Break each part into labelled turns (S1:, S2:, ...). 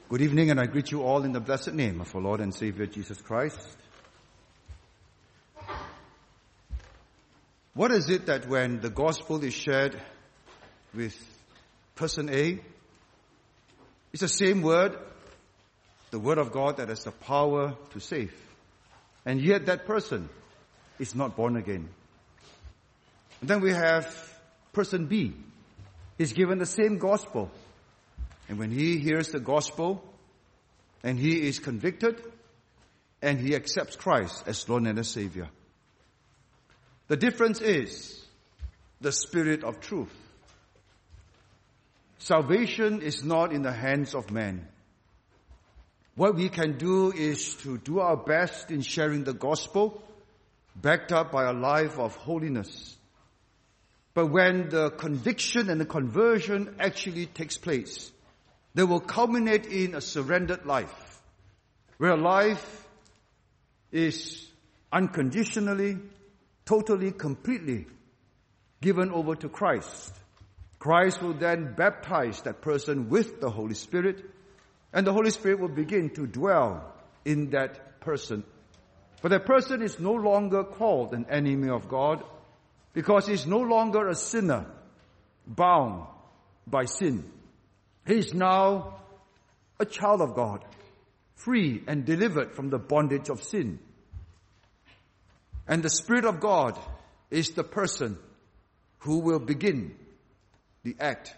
S1: Good evening, and I greet you all in the blessed name of our Lord and Savior Jesus Christ. What is it that when the gospel is shared with person A, it's the same word, the word of God that has the power to save, and yet that person is not born again? And then we have person B. He's given the same gospel, and when he hears the gospel, and he is convicted, and he accepts Christ as Lord and as Savior. The difference is the spirit of truth. Salvation is not in the hands of man. What we can do is to do our best in sharing the gospel, backed up by a life of holiness. But when the conviction and the conversion actually takes place, they will culminate in a surrendered life, where life is unconditionally, totally, completely given over to Christ. Christ will then baptize that person with the Holy Spirit, and the Holy Spirit will begin to dwell in that person. But that person is no longer called an enemy of God, because he is no longer a sinner bound by sin. He is now a child of God, free and delivered from the bondage of sin. And the Spirit of God is the person who will begin the act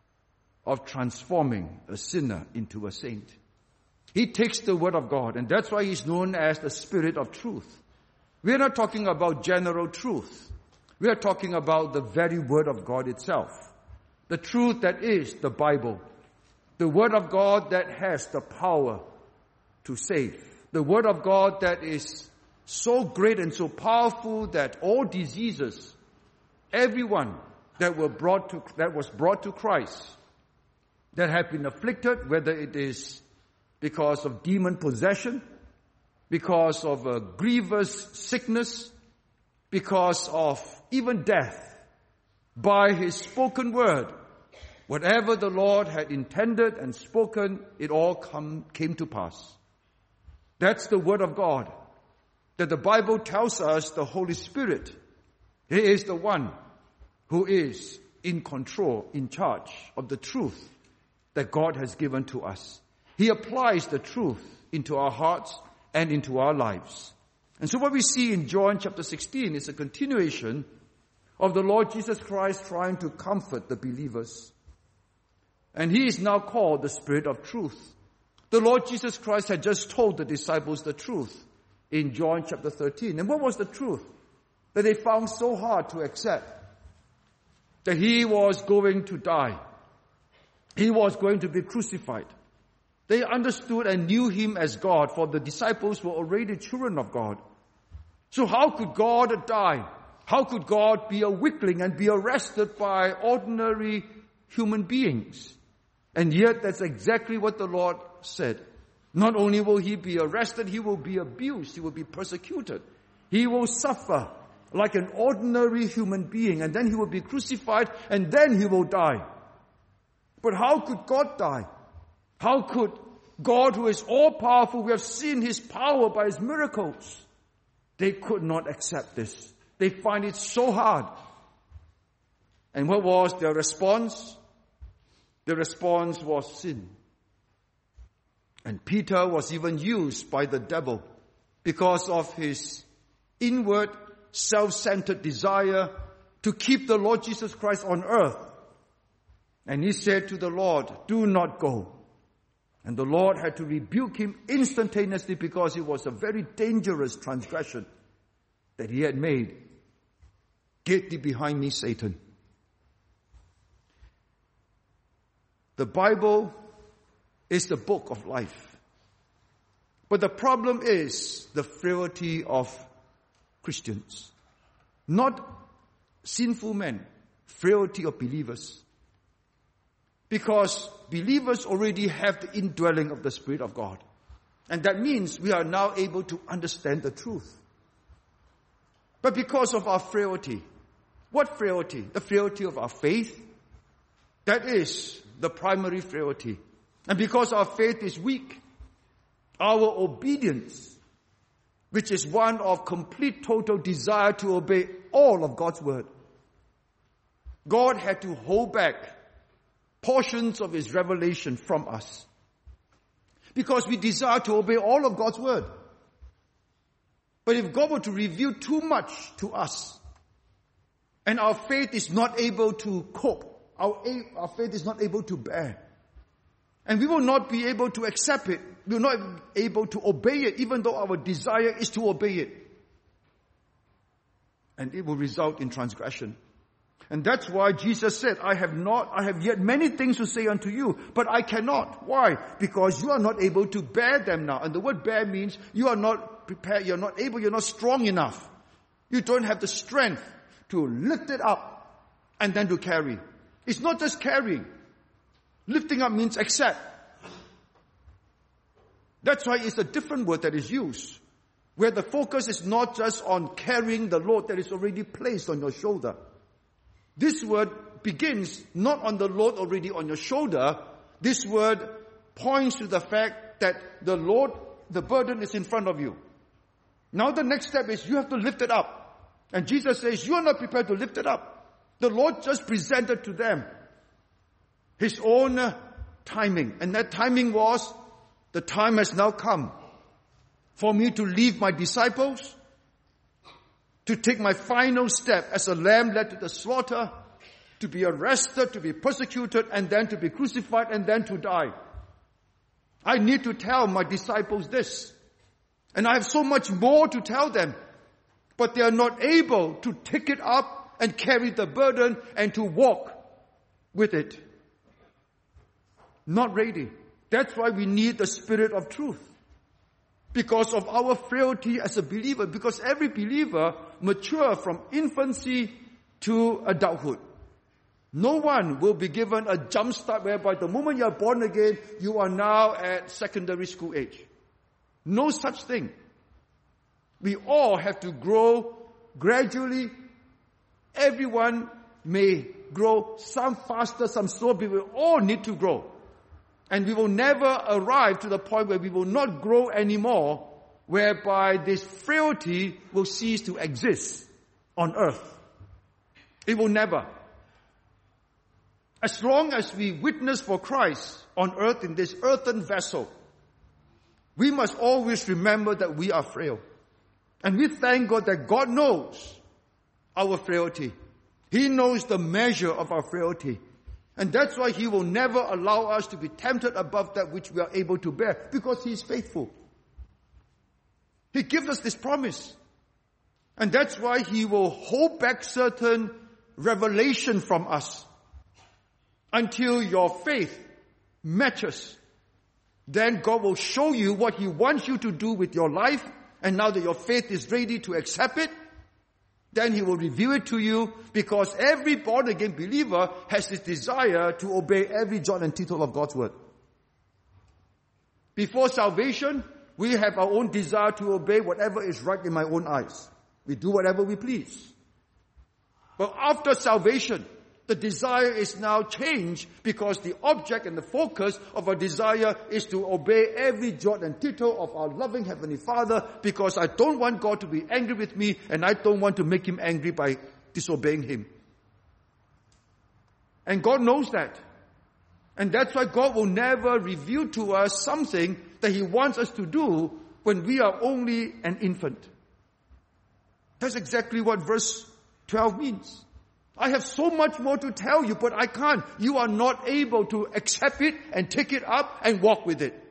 S1: of transforming a sinner into a saint. He takes the Word of God, and that's why he's known as the Spirit of truth. We are not talking about general truth. We are talking about the very Word of God itself. The truth that is the Bible. The Word of God that has the power to save. The Word of God that is so great and so powerful that all diseases, everyone that was brought to Christ, that have been afflicted, whether it is because of demon possession, because of a grievous sickness, because of even death, by His spoken word, whatever the Lord had intended and spoken, it all came to pass. That's the Word of God, that the Bible tells us the Holy Spirit, He is the one who is in control, in charge of the truth that God has given to us. He applies the truth into our hearts and into our lives. And so what we see in John chapter 16 is a continuation of the Lord Jesus Christ trying to comfort the believers. And He is now called the Spirit of truth. The Lord Jesus Christ had just told the disciples the truth in John chapter 13. And what was the truth that they found so hard to accept? That He was going to die. He was going to be crucified. They understood and knew Him as God, for the disciples were already children of God. So how could God die? How could God be a weakling and be arrested by ordinary human beings? And yet that's exactly what the Lord said. Not only will He be arrested, He will be abused, He will be persecuted. He will suffer like an ordinary human being, and then He will be crucified, and then He will die. But how could God die? How could God, who is all-powerful, we have seen His power by His miracles? They could not accept this. They find it so hard. And what was their response? The response was sin. And Peter was even used by the devil because of his inward, self-centered desire to keep the Lord Jesus Christ on earth. And he said to the Lord, "Do not go." And the Lord had to rebuke him instantaneously because it was a very dangerous transgression that he had made. "Get thee behind me, Satan." The Bible is the book of life. But the problem is the frailty of Christians. Not sinful men, frailty of believers. Because believers already have the indwelling of the Spirit of God. And that means we are now able to understand the truth. But because of our frailty, what frailty? The frailty of our faith. That is the primary frailty. And because our faith is weak, our obedience, which is one of complete total desire to obey all of God's word, God had to hold back portions of his revelation from us. Because we desire to obey all of God's word. But if God were to reveal too much to us, and our faith is not able to cope, our faith is not able to bear, and we will not be able to accept it, we will not be able to obey it, even though our desire is to obey it. And it will result in transgression. And that's why Jesus said, I have yet many things to say unto you, but I cannot. Why? Because you are not able to bear them now. And the word bear means you are not prepared, you're not able, you're not strong enough. You don't have the strength to lift it up and then to carry. It's not just carrying. Lifting up means accept. That's why it's a different word that is used, where the focus is not just on carrying the load that is already placed on your shoulder. This word begins not on the load already on your shoulder. This word points to the fact that the load, the burden is in front of you. Now the next step is you have to lift it up. And Jesus says, you are not prepared to lift it up. The Lord just presented to them his own timing. And that timing was, the time has now come for me to leave my disciples, to take my final step as a lamb led to the slaughter, to be arrested, to be persecuted, and then to be crucified, and then to die. I need to tell my disciples this. And I have so much more to tell them. But they are not able to take it up and carry the burden and to walk with it. Not ready. That's why we need the Spirit of truth. Because of our frailty as a believer. Because every believer matures from infancy to adulthood. No one will be given a jump start whereby the moment you are born again, you are now at secondary school age. No such thing. We all have to grow gradually. Everyone may grow, some faster, some slower, but we all need to grow. And we will never arrive to the point where we will not grow anymore, whereby this frailty will cease to exist on earth. It will never. As long as we witness for Christ on earth in this earthen vessel, we must always remember that we are frail. And we thank God that God knows our frailty. He knows the measure of our frailty. And that's why He will never allow us to be tempted above that which we are able to bear, because He is faithful. He gives us this promise. And that's why He will hold back certain revelation from us until your faith matches. Then God will show you what He wants you to do with your life. And now that your faith is ready to accept it, then He will reveal it to you, because every born-again believer has this desire to obey every jot and tittle of God's word. Before salvation, we have our own desire to obey whatever is right in my own eyes. We do whatever we please. But after salvation, the desire is now changed, because the object and the focus of our desire is to obey every jot and tittle of our loving Heavenly Father, because I don't want God to be angry with me, and I don't want to make Him angry by disobeying Him. And God knows that. And that's why God will never reveal to us something that He wants us to do when we are only an infant. That's exactly what verse 12 means. I have so much more to tell you, but I can't. You are not able to accept it and take it up and walk with it.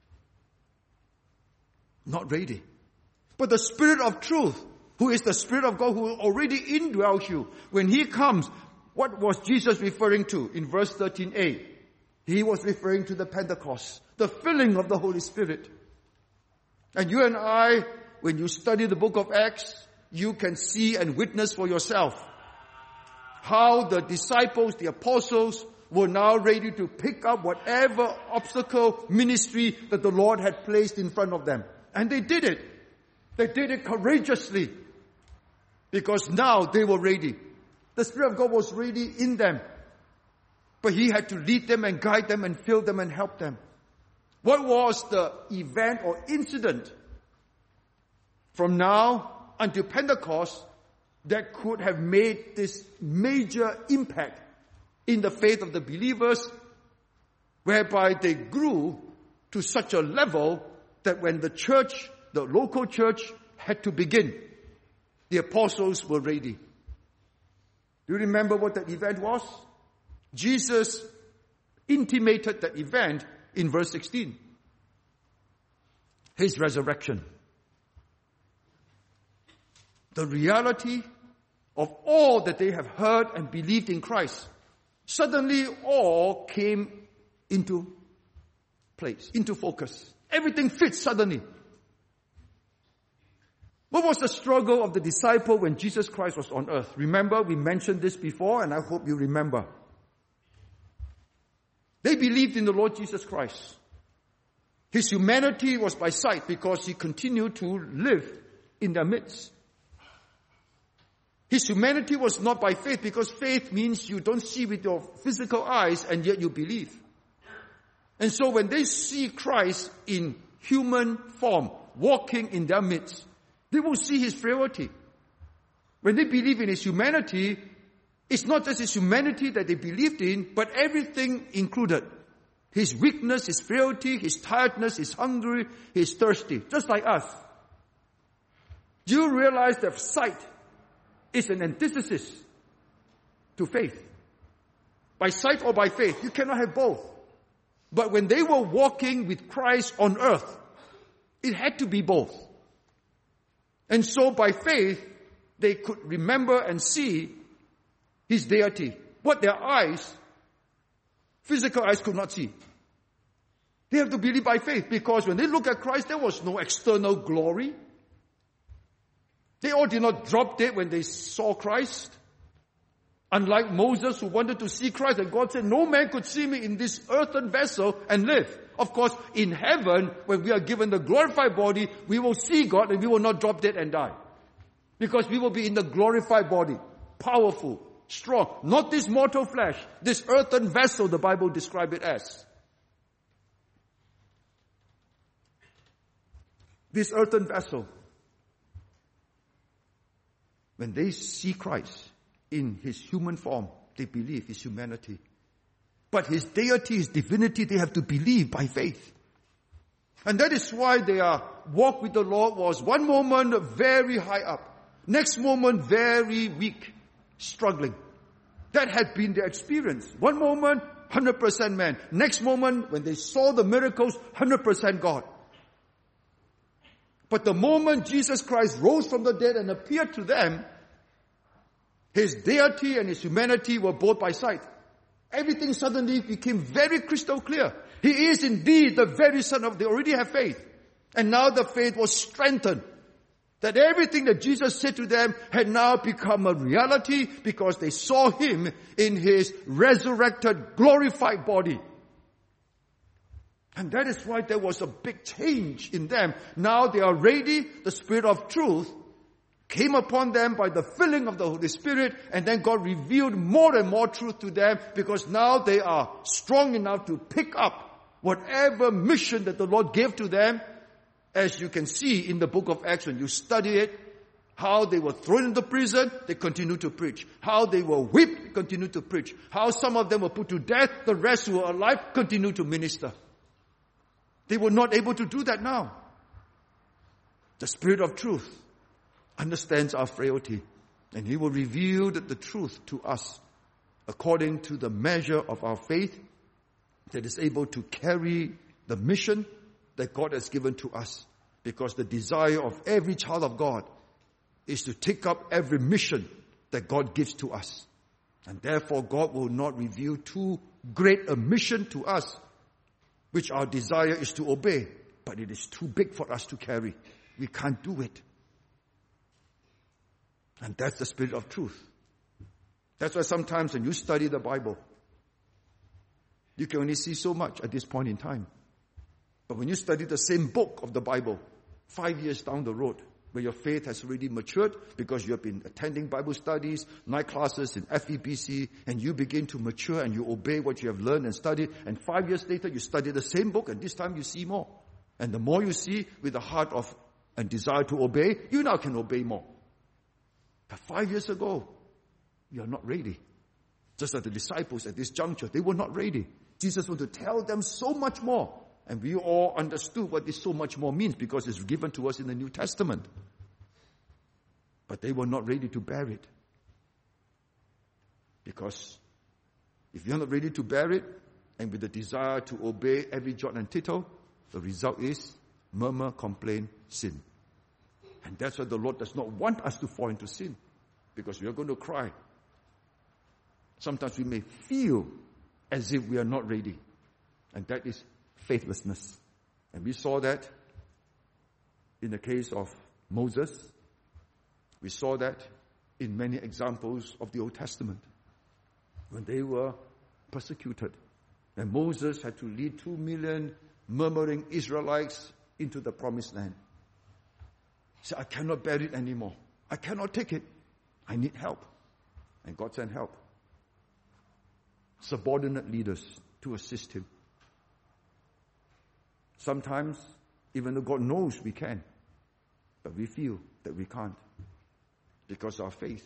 S1: Not ready. But the Spirit of truth, who is the Spirit of God, who already indwells you, when He comes, what was Jesus referring to in verse 13a? He was referring to the Pentecost, the filling of the Holy Spirit. And you and I, when you study the book of Acts, you can see and witness for yourself how the disciples, the apostles, were now ready to pick up whatever obstacle, ministry that the Lord had placed in front of them. And they did it. They did it courageously, because now they were ready. The Spirit of God was ready in them. But he had to lead them and guide them and fill them and help them. What was the event or incident from now until Pentecost that could have made this major impact in the faith of the believers, whereby they grew to such a level that when the church, the local church, had to begin, the apostles were ready? Do you remember what that event was? Jesus intimated that event in verse 16. His resurrection. The reality of all that they have heard and believed in Christ, suddenly all came into place, into focus. Everything fits suddenly. What was the struggle of the disciple when Jesus Christ was on earth? Remember, we mentioned this before, and I hope you remember. They believed in the Lord Jesus Christ. His humanity was by sight because he continued to live in their midst. His humanity was not by faith because faith means you don't see with your physical eyes and yet you believe. And so when they see Christ in human form, walking in their midst, they will see his frailty. When they believe in his humanity, it's not just his humanity that they believed in, but everything included. His weakness, his frailty, his tiredness, his hungry, his thirsty, just like us. Do you realize that sight is an antithesis to faith? By sight or by faith, you cannot have both. But when they were walking with Christ on earth, it had to be both. And so by faith, they could remember and see his deity. What their eyes, physical eyes, could not see. They have to believe by faith, because when they look at Christ, there was no external glory. They all did not drop dead when they saw Christ. Unlike Moses, who wanted to see Christ, and God said, no man could see me in this earthen vessel and live. Of course, in heaven, when we are given the glorified body, we will see God and we will not drop dead and die. Because we will be in the glorified body, powerful, strong. Not this mortal flesh, this earthen vessel, the Bible describes it as. This earthen vessel, when they see Christ in his human form, they believe his humanity. But his deity, his divinity, they have to believe by faith. And that is why their walk with the Lord was one moment very high up, next moment very weak, struggling. That had been their experience. One moment, 100% man. Next moment, when they saw the miracles, 100% God. But the moment Jesus Christ rose from the dead and appeared to them, his deity and his humanity were both by sight. Everything suddenly became very crystal clear. He is indeed the very Son of, they already have faith. And now the faith was strengthened. That everything that Jesus said to them had now become a reality because they saw him in his resurrected, glorified body. And that is why there was a big change in them. Now they are ready. The Spirit of truth came upon them by the filling of the Holy Spirit, and then God revealed more and more truth to them, because now they are strong enough to pick up whatever mission that the Lord gave to them. As you can see in the book of Acts, when you study it, how they were thrown into prison, they continued to preach. How they were whipped, they continued to preach. How some of them were put to death, the rest who were alive continued to minister. They were not able to do that now. The Spirit of truth understands our frailty, and he will reveal the truth to us according to the measure of our faith that is able to carry the mission that God has given to us. Because the desire of every child of God is to take up every mission that God gives to us. And therefore God will not reveal too great a mission to us, which our desire is to obey, but it is too big for us to carry. We can't do it. And that's the Spirit of truth. That's why sometimes when you study the Bible, you can only see so much at this point in time. But when you study the same book of the Bible, 5 years down the road, where your faith has already matured because you have been attending Bible studies, night classes in FEBC, and you begin to mature and you obey what you have learned and studied, and 5 years later you study the same book, and this time you see more. And the more you see with the heart of and desire to obey, you now can obey more. But 5 years ago, you are not ready. Just like the disciples at this juncture, they were not ready. Jesus wanted to tell them so much more. And we all understood what this so much more means because it's given to us in the New Testament. But they were not ready to bear it. Because if you're not ready to bear it, and with the desire to obey every jot and tittle, the result is murmur, complain, sin. And that's why the Lord does not want us to fall into sin. Because we are going to cry. Sometimes we may feel as if we are not ready. And that is faithlessness. And we saw that in the case of Moses. We saw that in many examples of the Old Testament. When they were persecuted. And Moses had to lead 2 million murmuring Israelites into the promised land. He said, I cannot bear it anymore. I cannot take it. I need help. And God sent help. Subordinate leaders to assist him. Sometimes, even though God knows we can, but we feel that we can't. Because our faith,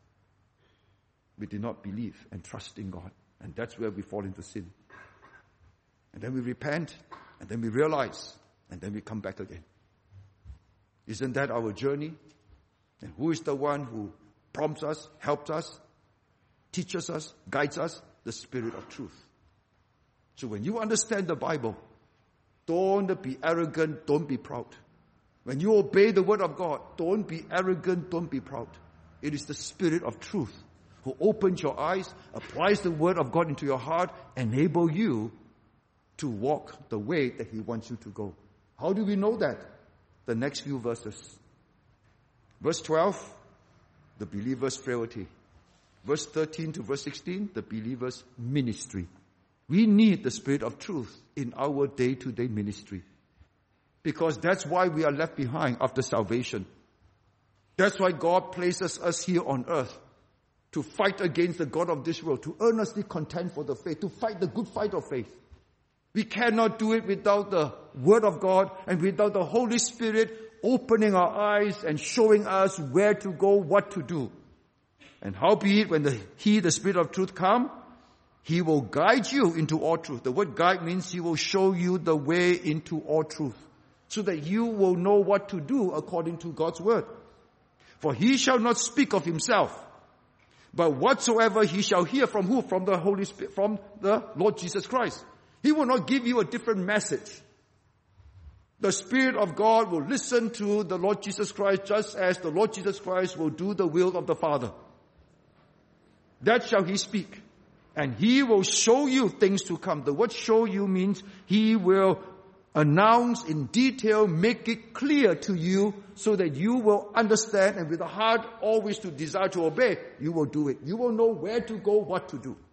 S1: we did not believe and trust in God. And that's where we fall into sin. And then we repent, and then we realize, and then we come back again. Isn't that our journey? And who is the one who prompts us, helps us, teaches us, guides us? The Spirit of truth. So when you understand the Bible, don't be arrogant, don't be proud. When you obey the word of God, don't be arrogant, don't be proud. It is the Spirit of truth who opens your eyes, applies the word of God into your heart, enable you to walk the way that He wants you to go. How do we know that? The next few verses. Verse 12, the believer's frailty. Verse 13 to verse 16, the believer's ministry. We need the Spirit of truth in our day-to-day ministry. Because that's why we are left behind after salvation. That's why God places us here on earth to fight against the God of this world, to earnestly contend for the faith, to fight the good fight of faith. We cannot do it without the Word of God and without the Holy Spirit opening our eyes and showing us where to go, what to do. And howbeit, when the Spirit of truth come, He will guide you into all truth. The word guide means He will show you the way into all truth, so that you will know what to do according to God's word. For He shall not speak of Himself, but whatsoever He shall hear from who? From the Holy Spirit, from the Lord Jesus Christ. He will not give you a different message. The Spirit of God will listen to the Lord Jesus Christ just as the Lord Jesus Christ will do the will of the Father. That shall He speak. And He will show you things to come. The word show you means He will announce in detail, make it clear to you so that you will understand, and with a heart always to desire to obey, you will do it. You will know where to go, what to do.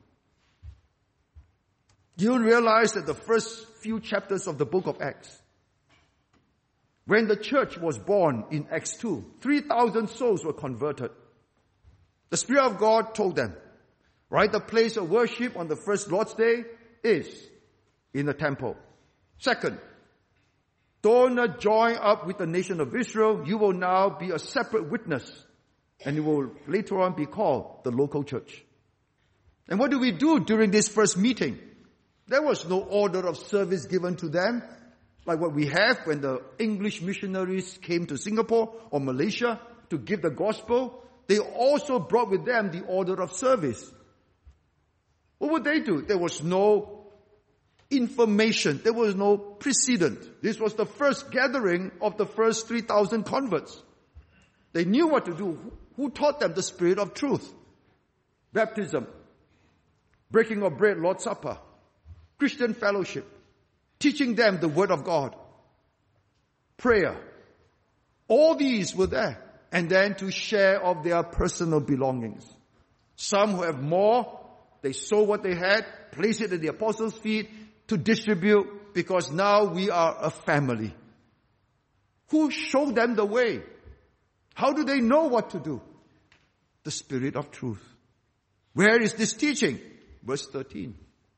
S1: You realize that the first few chapters of the book of Acts, when the church was born in Acts 2, 3,000 souls were converted. The Spirit of God told them, right, the place of worship on the first Lord's Day is in the temple. Second, don't join up with the nation of Israel. You will now be a separate witness. And it will later on be called the local church. And what do we do during this first meeting? There was no order of service given to them, like what we have when the English missionaries came to Singapore or Malaysia to give the gospel. They also brought with them the order of service. What would they do? There was no information. There was no precedent. This was the first gathering of the first 3,000 converts. They knew what to do. Who taught them? The Spirit of truth. Baptism, breaking of bread, Lord's Supper, Christian fellowship, teaching them the Word of God, prayer. All these were there. And then to share of their personal belongings. Some who have more, they sold what they had, placed it at the apostles' feet to distribute, because now we are a family. Who showed them the way? How do they know what to do? The Spirit of truth. Where is this teaching? Verse 13.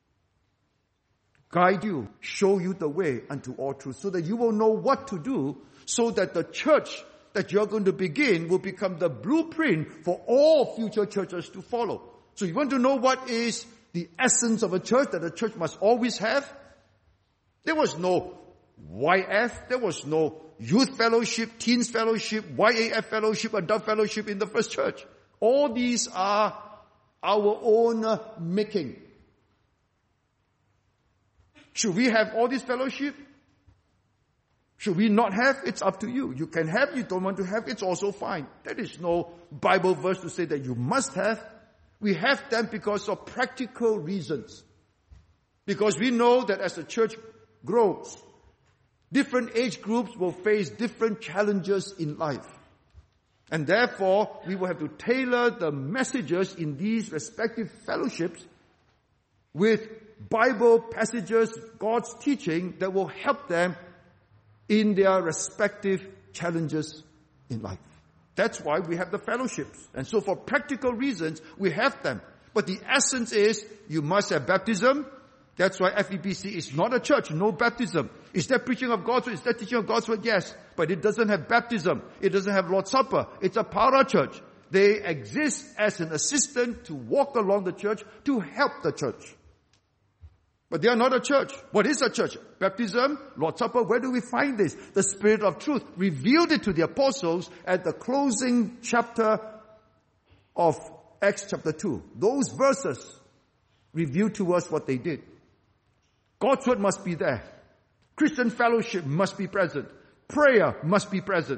S1: Guide you, show you the way unto all truth, so that you will know what to do, so that the church that you're going to begin will become the blueprint for all future churches to follow. So you want to know what is the essence of a church that a church must always have? There was no YF, there was no youth fellowship, teens fellowship, YAF fellowship, adult fellowship in the first church. All these are our own making. Should we have all this fellowship? Should we not have? It's up to you. You can have, you don't want to have, it's also fine. There is no Bible verse to say that you must have. We have them because of practical reasons. Because we know that as the church grows, different age groups will face different challenges in life. And therefore, we will have to tailor the messages in these respective fellowships with Bible passages, God's teaching that will help them in their respective challenges in life. That's why we have the fellowships. And so for practical reasons, we have them. But the essence is, you must have baptism. That's why FEBC is not a church, no baptism. Is that preaching of God's word? Is that teaching of God's word? Yes. But it doesn't have baptism. It doesn't have Lord's Supper. It's a para church. They exist as an assistant to walk along the church, to help the church. But they are not a church. What is a church? Baptism, Lord's Supper. Where do we find this? The Spirit of truth revealed it to the apostles at the closing chapter of Acts chapter 2. Those verses reveal to us what they did. God's word must be there. Christian fellowship must be present. Prayer must be present.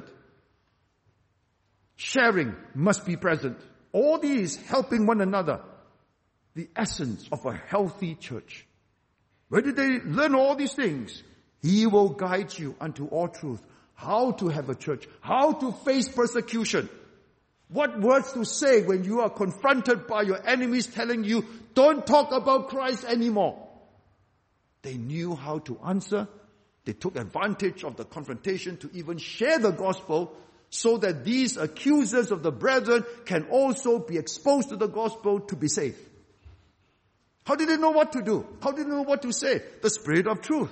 S1: Sharing must be present. All these helping one another. The essence of a healthy church. Where did they learn all these things? He will guide you unto all truth. How to have a church. How to face persecution. What words to say when you are confronted by your enemies telling you, don't talk about Christ anymore. They knew how to answer. They took advantage of the confrontation to even share the gospel so that these accusers of the brethren can also be exposed to the gospel to be saved. How did they know what to do? How did they know what to say? The Spirit of truth.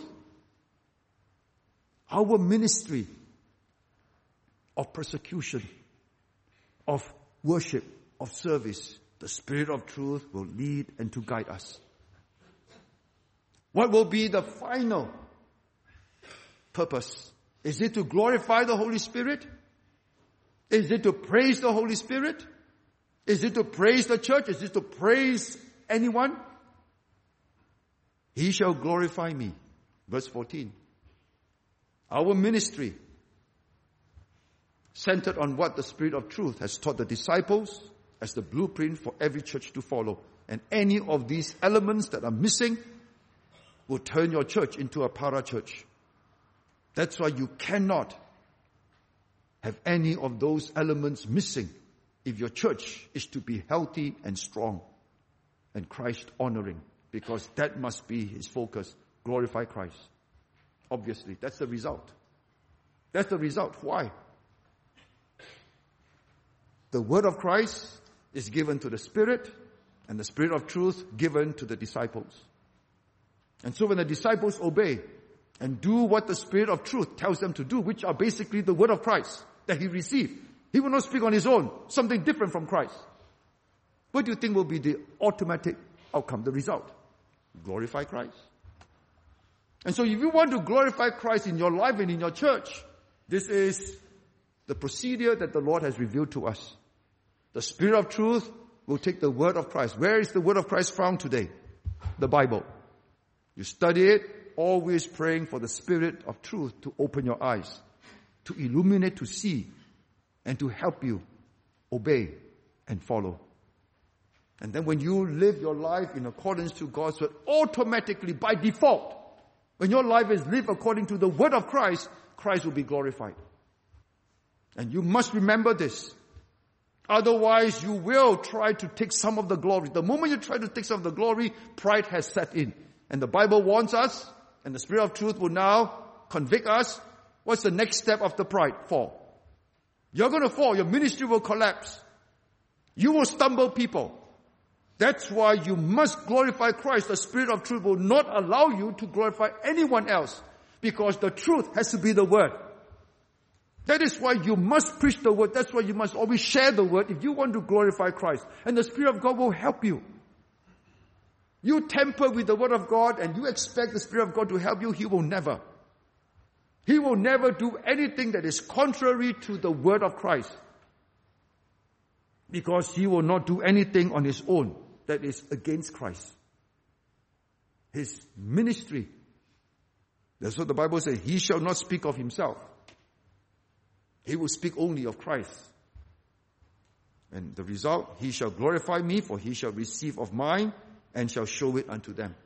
S1: Our ministry of persecution, of worship, of service, the Spirit of truth will lead and to guide us. What will be the final purpose? Is it to glorify the Holy Spirit? Is it to praise the Holy Spirit? Is it to praise the church? Is it to praise anyone? He shall glorify me. Verse 14. Our ministry centered on what the Spirit of truth has taught the disciples as the blueprint for every church to follow. And any of these elements that are missing will turn your church into a para church. That's why you cannot have any of those elements missing if your church is to be healthy and strong and Christ honoring. Because that must be his focus. Glorify Christ. Obviously, that's the result. That's the result. Why? The word of Christ is given to the Spirit, and the Spirit of truth given to the disciples. And so when the disciples obey and do what the Spirit of truth tells them to do, which are basically the word of Christ that he received, he will not speak on his own, something different from Christ. What do you think will be the automatic outcome, the result? Glorify Christ. And so if you want to glorify Christ in your life and in your church, this is the procedure that the Lord has revealed to us. The Spirit of truth will take the word of Christ. Where is the word of Christ found today? The Bible. You study it, always praying for the Spirit of truth to open your eyes, to illuminate, to see, and to help you obey and follow. And then when you live your life in accordance to God's word, automatically, by default, when your life is lived according to the word of Christ, Christ will be glorified. And you must remember this. Otherwise, you will try to take some of the glory. The moment you try to take some of the glory, pride has set in. And the Bible warns us, and the Spirit of truth will now convict us. What's the next step of the pride? Fall. You're going to fall. Your ministry will collapse. You will stumble people. That's why you must glorify Christ. The Spirit of truth will not allow you to glorify anyone else, because the truth has to be the word. That is why you must preach the word. That's why you must always share the word if you want to glorify Christ. And the Spirit of God will help you. You tamper with the word of God and you expect the Spirit of God to help you, He will never. He will never do anything that is contrary to the word of Christ. Because He will not do anything on His own that is against Christ. His ministry. That's what the Bible says. He shall not speak of Himself. He will speak only of Christ. And the result, He shall glorify me, for He shall receive of mine and shall show it unto them.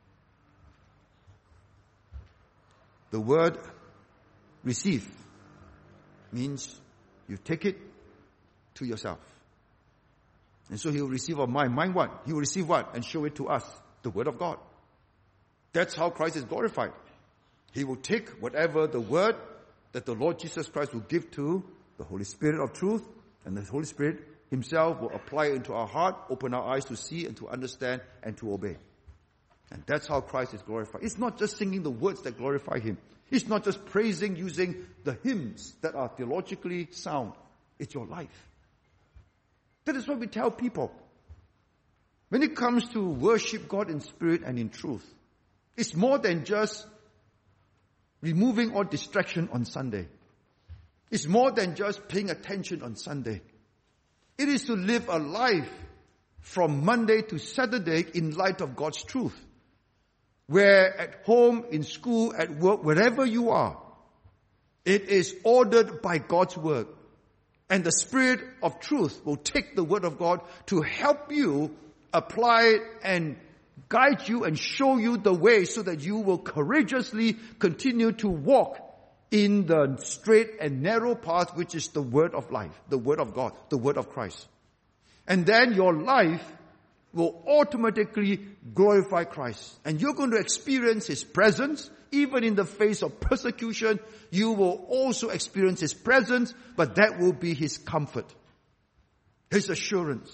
S1: The word receive means you take it to yourself. And so He will receive of mine. Mine what? He will receive what? And show it to us. The word of God. That's how Christ is glorified. He will take whatever the word that the Lord Jesus Christ will give to the Holy Spirit of truth, and the Holy Spirit Himself will apply it into our heart, open our eyes to see and to understand and to obey. And that's how Christ is glorified. It's not just singing the words that glorify Him. It's not just praising using the hymns that are theologically sound. It's your life. That is what we tell people. When it comes to worship God in spirit and in truth, it's more than just removing all distraction on Sunday. It's more than just paying attention on Sunday. It is to live a life from Monday to Saturday in light of God's truth. Where at home, in school, at work, wherever you are, it is ordered by God's word. And the Spirit of truth will take the word of God to help you apply it and guide you and show you the way so that you will courageously continue to walk in the straight and narrow path, which is the word of life, the word of God, the word of Christ. And then your life will automatically glorify Christ. And you're going to experience His presence. Even in the face of persecution, you will also experience His presence, but that will be His comfort, His assurance.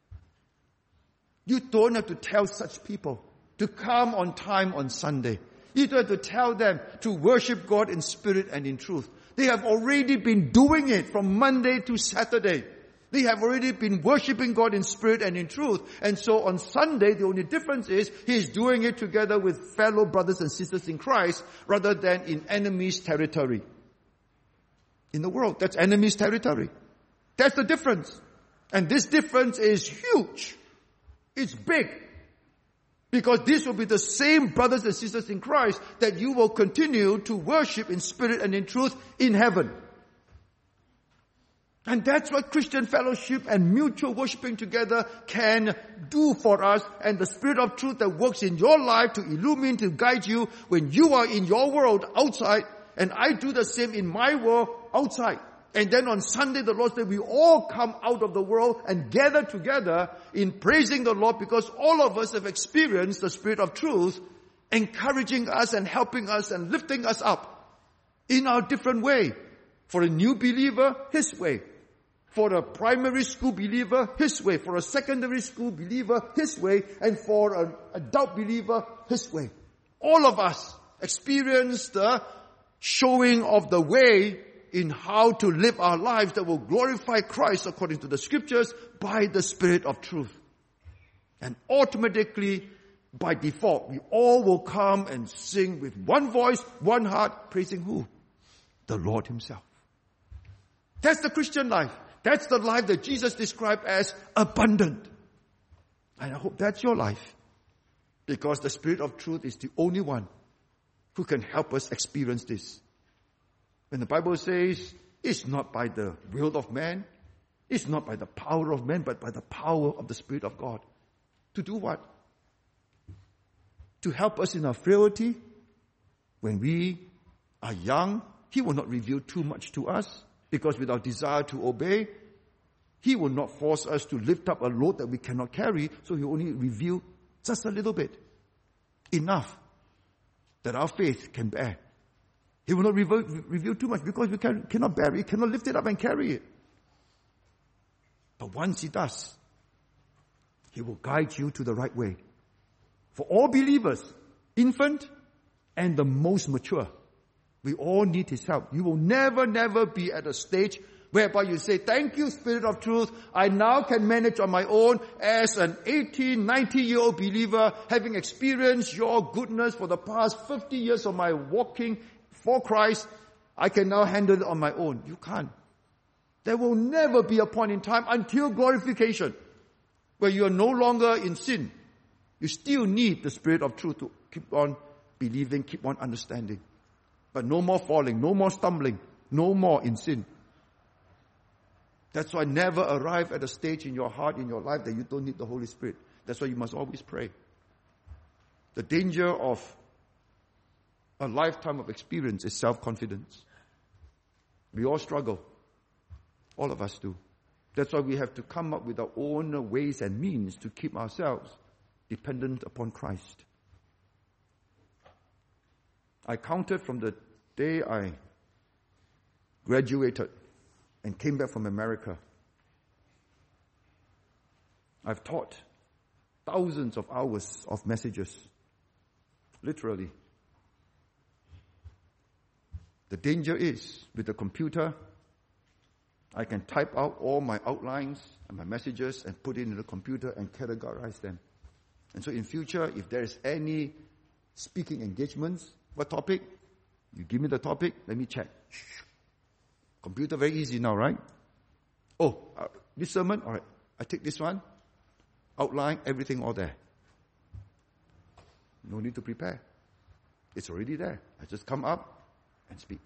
S1: You don't have to tell such people to come on time on Sunday. You don't have to tell them to worship God in spirit and in truth. They have already been doing it from Monday to Saturday. They have already been worshiping God in spirit and in truth. And so on Sunday, the only difference is He is doing it together with fellow brothers and sisters in Christ rather than in enemy's territory. In the world, that's enemy's territory. That's the difference. And this difference is huge. It's big. Because this will be the same brothers and sisters in Christ that you will continue to worship in spirit and in truth in heaven. And that's what Christian fellowship and mutual worshiping together can do for us. And the Spirit of truth that works in your life to illumine, to guide you when you are in your world outside. And I do the same in my world outside. And then on Sunday, the Lord said, we all come out of the world and gather together in praising the Lord, because all of us have experienced the Spirit of truth encouraging us and helping us and lifting us up in our different way. For a new believer, His way. For a primary school believer, His way. For a secondary school believer, His way. And for an adult believer, His way. All of us experience the showing of the way in how to live our lives that will glorify Christ according to the Scriptures by the Spirit of truth. And automatically, by default, we all will come and sing with one voice, one heart, praising who? The Lord Himself. That's the Christian life. That's the life that Jesus described as abundant. And I hope that's your life. Because the Spirit of truth is the only one who can help us experience this. When the Bible says, it's not by the will of man, it's not by the power of man, but by the power of the Spirit of God. To do what? To help us in our frailty. When we are young, He will not reveal too much to us. Because with our desire to obey, He will not force us to lift up a load that we cannot carry. So He will only reveal just a little bit. Enough that our faith can bear. He will not reveal too much because we cannot bear it, cannot lift it up and carry it. But once He does, He will guide you to the right way. For all believers, infant and the most mature, we all need His help. You will never be at a stage whereby you say, thank you, Spirit of Truth. I now can manage on my own as an 18, 90-year-old believer, having experienced your goodness for the past 50 years of my walking for Christ. I can now handle it on my own. You can't. There will never be a point in time until glorification where you are no longer in sin. You still need the Spirit of Truth to keep on believing, keep on understanding. But no more falling, no more stumbling, no more in sin. That's why never arrive at a stage in your heart, in your life, that you don't need the Holy Spirit. That's why you must always pray. The danger of a lifetime of experience is self-confidence. We all struggle. All of us do. That's why we have to come up with our own ways and means to keep ourselves dependent upon Christ. I counted from the day I graduated and came back from America. I've taught thousands of hours of messages. Literally. The danger is, with the computer, I can type out all my outlines and my messages and put it in the computer and categorize them. And so in future, if there is any speaking engagements, what topic? You give me the topic, let me check. Computer, very easy now, right? This sermon, all right, I take this one, outline, everything all there. No need to prepare. It's already there. I just come up and speak.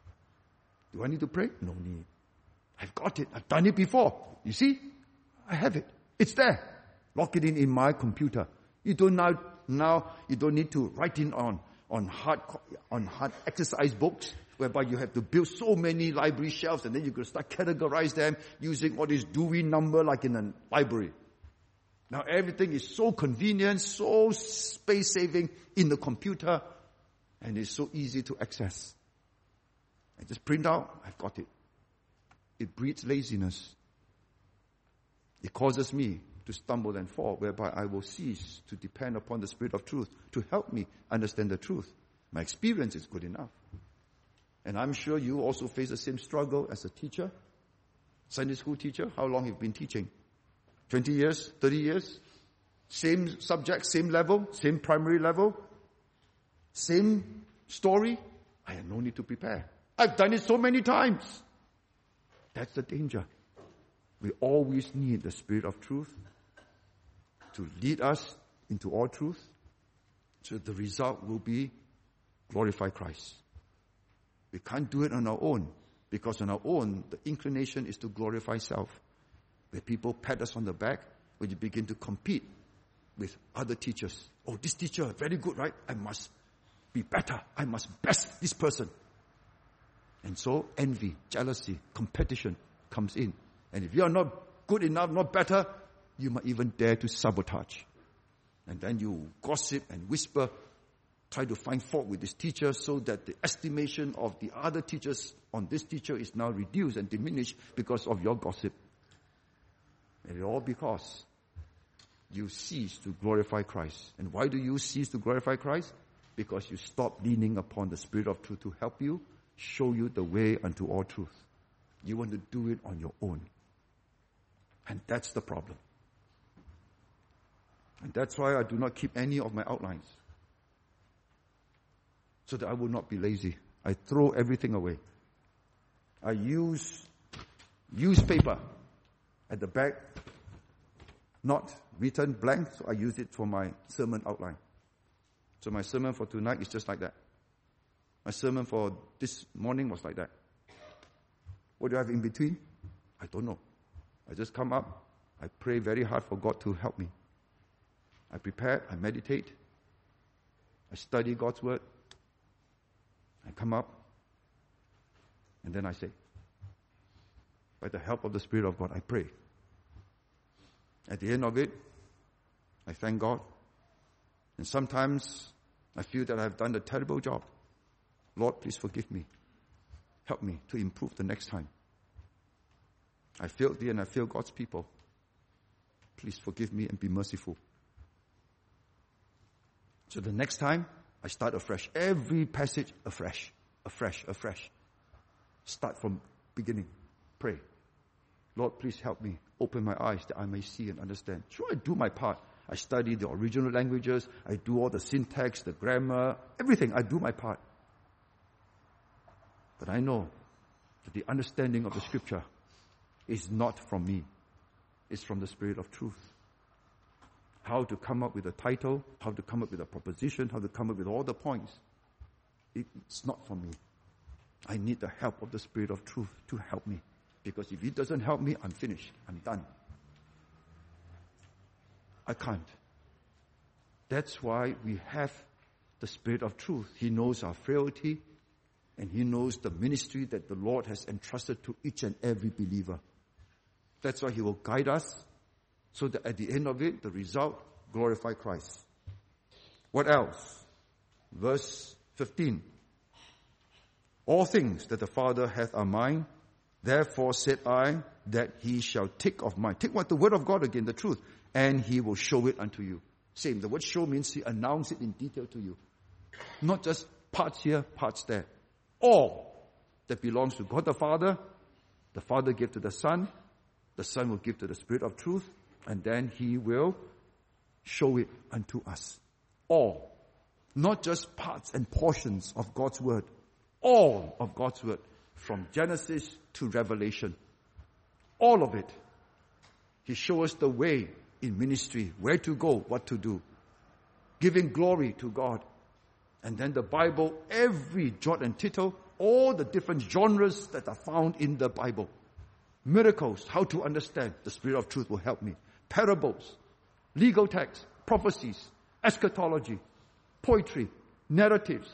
S1: Do I need to pray? No need. I've got it. I've done it before. You see? I have it. It's there. Lock it in my computer. You don't now you don't need to write in on hard exercise books, whereby you have to build so many library shelves and then you could start categorize them using all this Dewey number like in a library. Now everything is so convenient, so space saving in the computer, and it's so easy to access. I just print out, I've got it. It breeds laziness. It causes me to stumble and fall, whereby I will cease to depend upon the Spirit of Truth to help me understand the truth. My experience is good enough. And I'm sure you also face the same struggle as a teacher, Sunday school teacher. How long have you been teaching? 20 years, 30 years? Same subject, same level, same primary level, same story. I have no need to prepare. I've done it so many times. That's the danger. We always need the Spirit of Truth to lead us into all truth, so the result will be glorify Christ. We can't do it on our own, because on our own, the inclination is to glorify self. Where people pat us on the back, when you begin to compete with other teachers. Oh, this teacher, very good, right? I must be better. I must best this person. And so envy, jealousy, competition comes in. And if you are not good enough, not better, you might even dare to sabotage. And then you gossip and whisper, try to find fault with this teacher so that the estimation of the other teachers on this teacher is now reduced and diminished because of your gossip. And all because you cease to glorify Christ. And why do you cease to glorify Christ? Because you stop leaning upon the Spirit of Truth to help you, show you the way unto all truth. You want to do it on your own. And that's the problem. And that's why I do not keep any of my outlines. So that I will not be lazy. I throw everything away. I use paper at the back, not written blank, so I use it for my sermon outline. So my sermon for tonight is just like that. My sermon for this morning was like that. What do I have in between? I don't know. I just come up, I pray very hard for God to help me. I prepare, I meditate, I study God's Word, I come up, and then I say, by the help of the Spirit of God, I pray. At the end of it, I thank God. And sometimes I feel that I've done a terrible job. Lord, please forgive me. Help me to improve the next time. I failed thee and I failed God's people. Please forgive me and be merciful. So the next time, I start afresh. Every passage afresh. Start from beginning. Pray. Lord, please help me. Open my eyes that I may see and understand. Sure, I do my part. I study the original languages. I do all the syntax, the grammar, everything. I do my part. But I know that the understanding of the Scripture is not from me. It's from the Spirit of truth. How to come up with a title, how to come up with a proposition, how to come up with all the points. It's not from me. I need the help of the Spirit of truth to help me. Because if He doesn't help me, I'm finished. I'm done. I can't. That's why we have the Spirit of truth. He knows our frailty, and He knows the ministry that the Lord has entrusted to each and every believer. That's why He will guide us, so that at the end of it, the result, glorify Christ. What else? Verse 15. All things that the Father hath are mine, therefore said I, that He shall take of mine. Take what? The word of God again, the truth. And He will show it unto you. Same. The word show means He announce it in detail to you. Not just parts here, parts there. All that belongs to God the Father gave to the Son will give to the Spirit of truth, and then He will show it unto us. All. Not just parts and portions of God's Word. All of God's Word. From Genesis to Revelation. All of it. He shows us the way in ministry, where to go, what to do. Giving glory to God. And then the Bible, every jot and tittle, all the different genres that are found in the Bible. Miracles, how to understand. The Spirit of truth will help me. Parables, legal texts, prophecies, eschatology, poetry, narratives.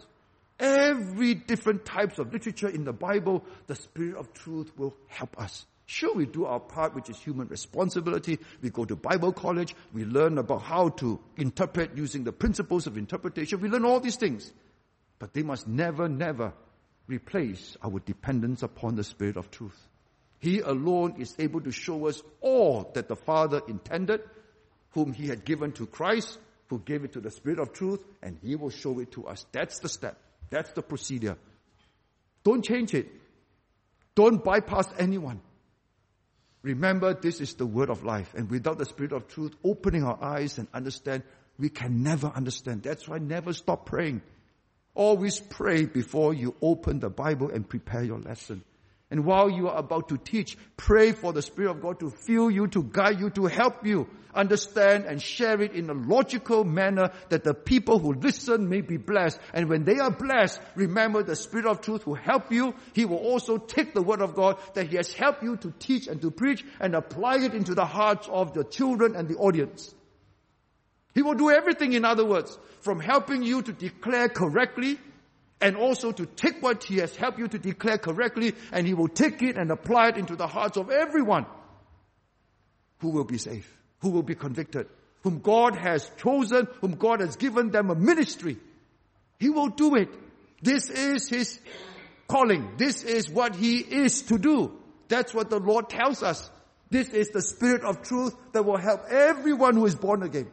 S1: Every different types of literature in the Bible, the Spirit of truth will help us. Sure, we do our part, which is human responsibility. We go to Bible college. We learn about how to interpret using the principles of interpretation. We learn all these things. But they must never, never replace our dependence upon the Spirit of truth. He alone is able to show us all that the Father intended, whom He had given to Christ, who gave it to the Spirit of truth, and He will show it to us. That's the step. That's the procedure. Don't change it. Don't bypass anyone. Remember, this is the word of life. And without the Spirit of truth opening our eyes and understand, we can never understand. That's why never stop praying. Always pray before you open the Bible and prepare your lesson. And while you are about to teach, pray for the Spirit of God to fill you, to guide you, to help you understand and share it in a logical manner that the people who listen may be blessed. And when they are blessed, remember the Spirit of truth will help you. He will also take the word of God that He has helped you to teach and to preach and apply it into the hearts of the children and the audience. He will do everything, in other words, from helping you to declare correctly, and also to take what He has helped you to declare correctly, and He will take it and apply it into the hearts of everyone who will be saved, who will be convicted, whom God has chosen, whom God has given them a ministry. He will do it. This is His calling. This is what He is to do. That's what the Lord tells us. This is the Spirit of truth that will help everyone who is born again.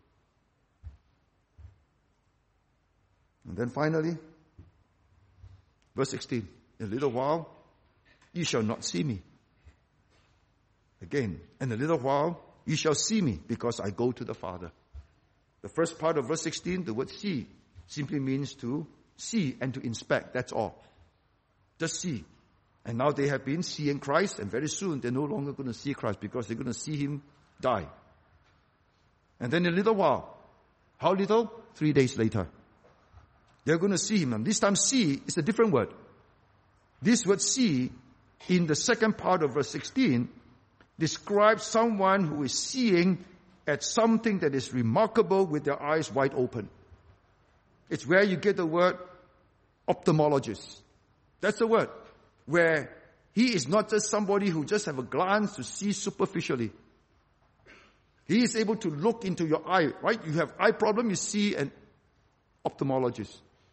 S1: And then finally, verse 16, in a little while, ye shall not see me. Again, in a little while, ye shall see me, because I go to the Father. The first part of verse 16, the word see, simply means to see and to inspect. That's all. Just see. And now they have been seeing Christ, and very soon they're no longer going to see Christ, because they're going to see Him die. And then in a little while, how little? 3 days later. They're going to see Him. And this time see is a different word. This word see, in the second part of verse 16, describes someone who is seeing at something that is remarkable with their eyes wide open. It's where you get the word ophthalmologist. That's the word. Where he is not just somebody who just have a glance to see superficially. He is able to look into your eye, right? You have eye problem, you see an ophthalmologist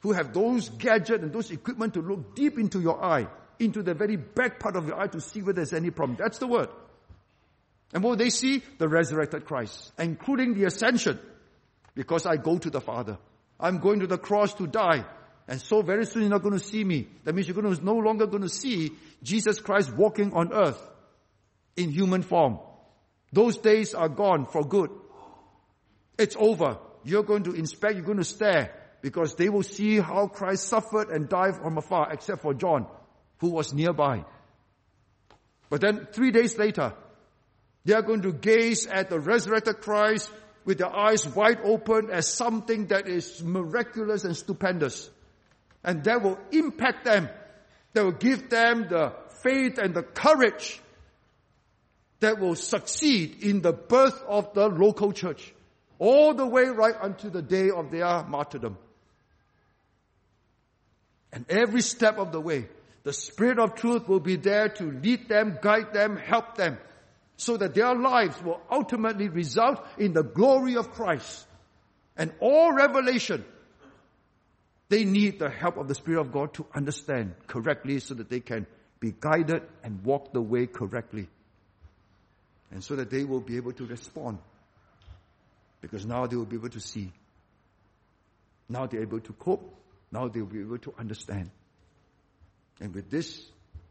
S1: who have those gadgets and those equipment to look deep into your eye, into the very back part of your eye to see whether there's any problem. That's the word. And what they see? The resurrected Christ, including the ascension. Because I go to the Father. I'm going to the cross to die. And so very soon you're not going to see me. That means you're no longer going to see Jesus Christ walking on earth in human form. Those days are gone for good. It's over. You're going to inspect, you're going to stare, because they will see how Christ suffered and died from afar, except for John, who was nearby. But then 3 days later, they are going to gaze at the resurrected Christ with their eyes wide open as something that is miraculous and stupendous. And that will impact them. That will give them the faith and the courage that will succeed in the birth of the local church. All the way right until the day of their martyrdom. And every step of the way, the Spirit of truth will be there to lead them, guide them, help them, so that their lives will ultimately result in the glory of Christ. And all revelation, they need the help of the Spirit of God to understand correctly so that they can be guided and walk the way correctly. And so that they will be able to respond. Because now they will be able to see. Now they're able to cope. Now they'll be able to understand. And with this,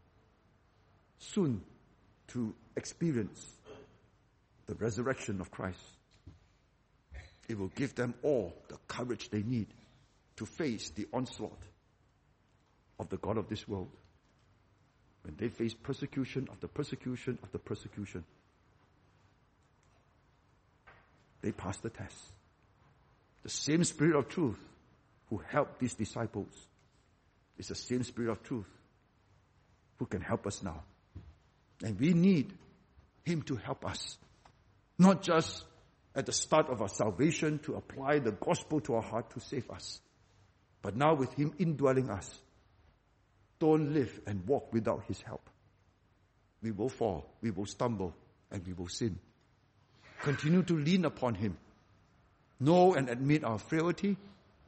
S1: soon to experience the resurrection of Christ, it will give them all the courage they need to face the onslaught of the God of this world. When they face persecution after persecution after persecution, they pass the test. The same Spirit of truth who helped these disciples is the same Spirit of truth who can help us now. And we need Him to help us. Not just at the start of our salvation to apply the gospel to our heart to save us. But now with Him indwelling us, don't live and walk without His help. We will fall, we will stumble, and we will sin. Continue to lean upon Him. Know and admit our frailty,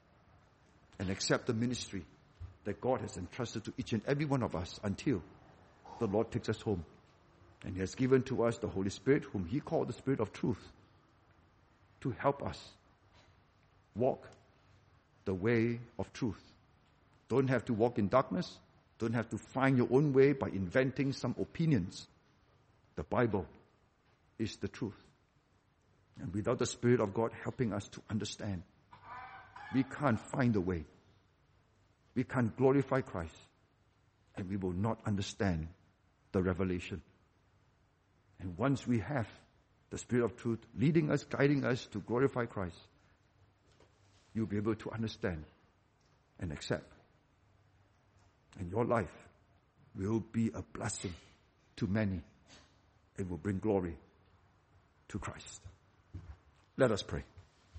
S1: and accept the ministry that God has entrusted to each and every one of us until the Lord takes us home. And He has given to us the Holy Spirit, whom He called the Spirit of truth, to help us walk the way of truth. Don't have to walk in darkness. Don't have to find your own way by inventing some opinions. The Bible is the truth. And without the Spirit of God helping us to understand, we can't find a way. We can't glorify Christ. And we will not understand the revelation. And once we have the Spirit of truth leading us, guiding us to glorify Christ, you'll be able to understand and accept. And your life will be a blessing to many. It will bring glory to Christ. Let us pray.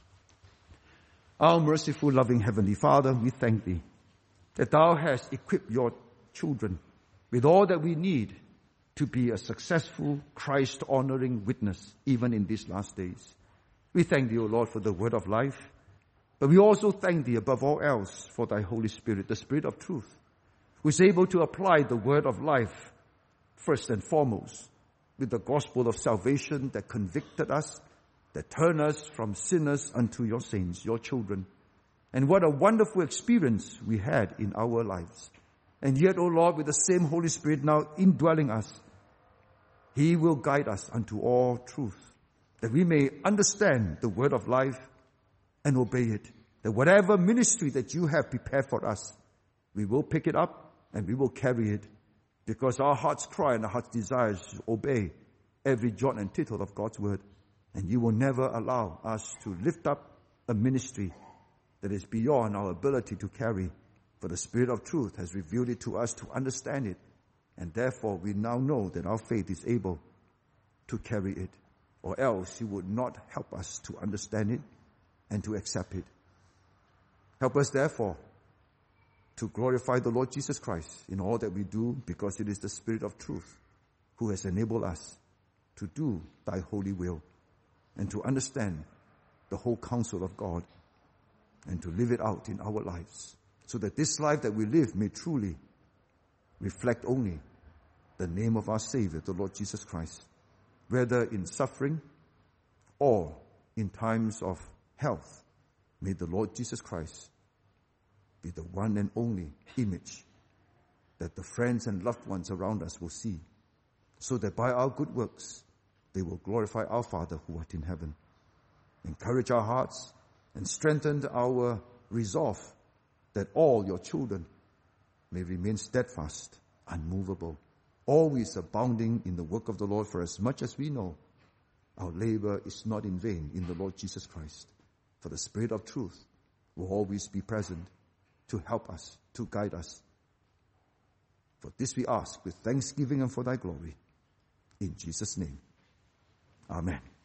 S1: Our merciful, loving Heavenly Father, we thank Thee that Thou hast equipped Your children with all that we need to be a successful, Christ-honoring witness, even in these last days. We thank Thee, O Lord, for the word of life, but we also thank Thee above all else for Thy Holy Spirit, the Spirit of truth, who is able to apply the word of life first and foremost with the gospel of salvation that convicted us, that turned us from sinners unto Your saints, Your children. And what a wonderful experience we had in our lives. And yet, O Lord, with the same Holy Spirit now indwelling us, He will guide us unto all truth, that we may understand the word of life and obey it. That whatever ministry that You have prepared for us, we will pick it up and we will carry it, because our heart's cry and our heart's desire is to obey every jot and tittle of God's word. And You will never allow us to lift up a ministry that is beyond our ability to carry. For the Spirit of truth has revealed it to us to understand it. And therefore we now know that our faith is able to carry it. Or else You would not help us to understand it and to accept it. Help us therefore to glorify the Lord Jesus Christ in all that we do, because it is the Spirit of truth who has enabled us to do Thy holy will and to understand the whole counsel of God and to live it out in our lives. so that this life that we live may truly reflect only the name of our Savior, the Lord Jesus Christ, whether in suffering or in times of health. May the Lord Jesus Christ be the one and only image that the friends and loved ones around us will see, so that by our good works they will glorify our Father who art in heaven. Encourage our hearts and strengthen our resolve that all your children may remain steadfast, unmovable, always abounding in the work of the Lord, for as much as we know our labor is not in vain in the Lord Jesus Christ. For the Spirit of truth will always be present to help us, to guide us. For this we ask with thanksgiving and for thy glory. In Jesus' name. Amen.